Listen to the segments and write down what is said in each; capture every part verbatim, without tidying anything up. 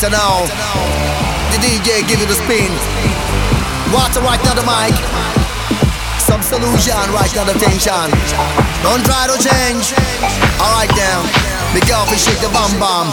Right now, the D J give you the spin. Water right now the mic. Some solution right now the tension. Don't try to change. Alright now, the girl will shake the bum bum.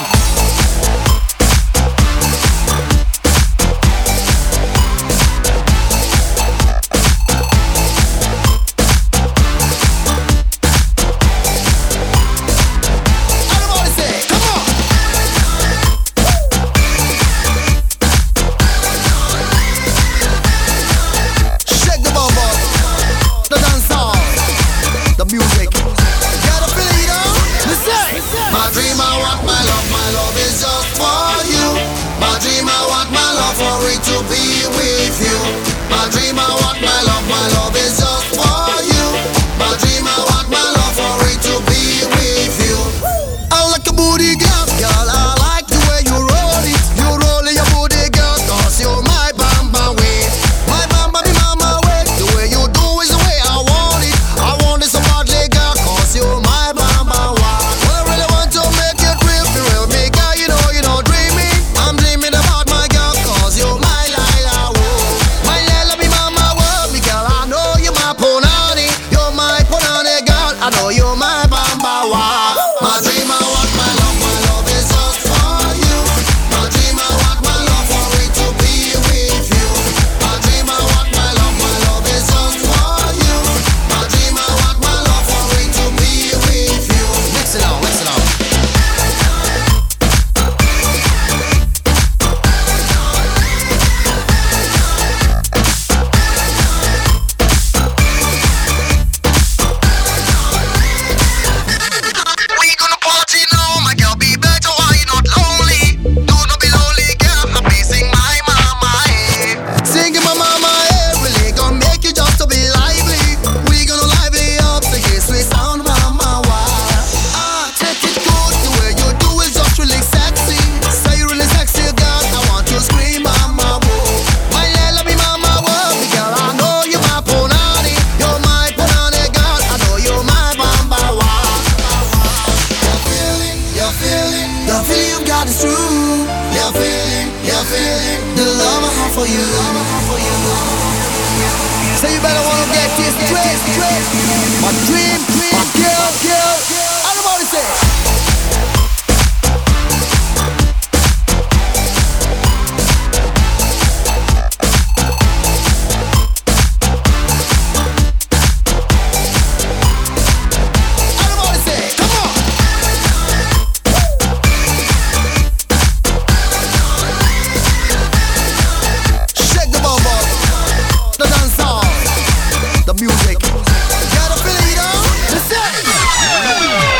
So you better wanna get this straight, straight. My dream, dream, girl, girl. I'm about to say.